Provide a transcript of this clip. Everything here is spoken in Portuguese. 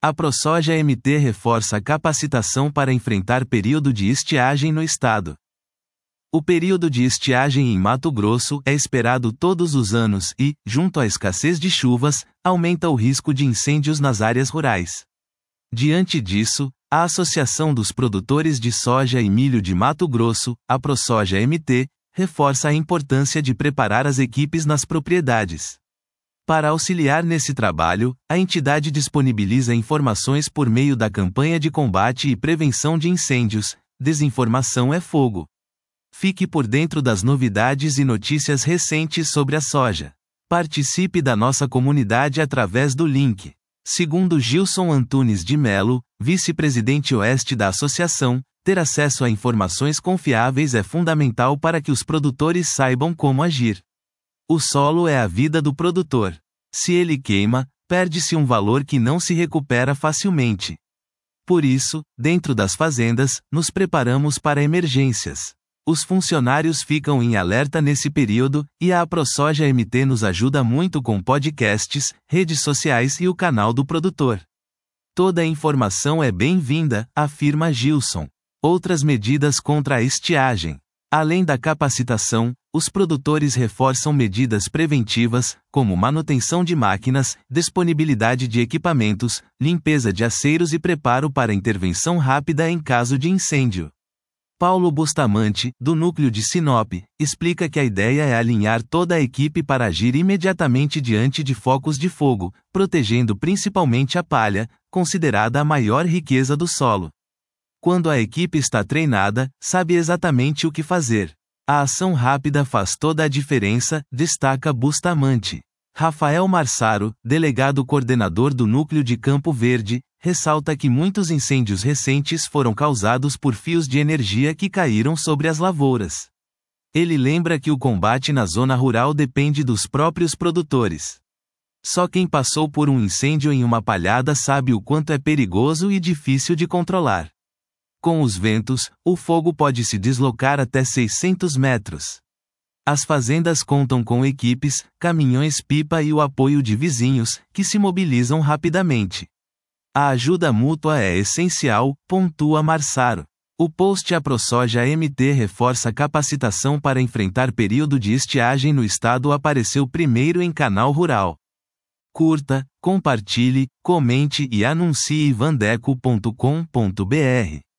A ProSoja MT reforça a capacitação para enfrentar período de estiagem no estado. O período de estiagem em Mato Grosso é esperado todos os anos e, junto à escassez de chuvas, aumenta o risco de incêndios nas áreas rurais. Diante disso, a Associação dos Produtores de Soja e Milho de Mato Grosso, a ProSoja MT, reforça a importância de preparar as equipes nas propriedades. Para auxiliar nesse trabalho, a entidade disponibiliza informações por meio da campanha de combate e prevenção de incêndios, Desinformação é Fogo. Fique por dentro das novidades e notícias recentes sobre a soja. Participe da nossa comunidade através do link. Segundo Gilson Antunes de Melo, vice-presidente oeste da associação, ter acesso a informações confiáveis é fundamental para que os produtores saibam como agir. O solo é a vida do produtor. Se ele queima, perde-se um valor que não se recupera facilmente. Por isso, dentro das fazendas, nos preparamos para emergências. Os funcionários ficam em alerta nesse período, e a ProSoja MT nos ajuda muito com podcasts, redes sociais e o canal do produtor. Toda a informação é bem-vinda, afirma Gilson. Outras medidas contra a estiagem. Além da capacitação, os produtores reforçam medidas preventivas, como manutenção de máquinas, disponibilidade de equipamentos, limpeza de aceiros e preparo para intervenção rápida em caso de incêndio. Paulo Bustamante, do Núcleo de Sinop, explica que a ideia é alinhar toda a equipe para agir imediatamente diante de focos de fogo, protegendo principalmente a palha, considerada a maior riqueza do solo. Quando a equipe está treinada, sabe exatamente o que fazer. A ação rápida faz toda a diferença, destaca Bustamante. Rafael Marsaro, delegado coordenador do Núcleo de Campo Verde, ressalta que muitos incêndios recentes foram causados por fios de energia que caíram sobre as lavouras. Ele lembra que o combate na zona rural depende dos próprios produtores. Só quem passou por um incêndio em uma palhada sabe o quanto é perigoso e difícil de controlar. Com os ventos, o fogo pode se deslocar até 600 metros. As fazendas contam com equipes, caminhões-pipa e o apoio de vizinhos, que se mobilizam rapidamente. A ajuda mútua é essencial, pontua Marsaro. O post A ProSoja MT reforça a capacitação para enfrentar período de estiagem no estado apareceu primeiro em Canal Rural. Curta, compartilhe, comente e anuncie vandeco.com.br.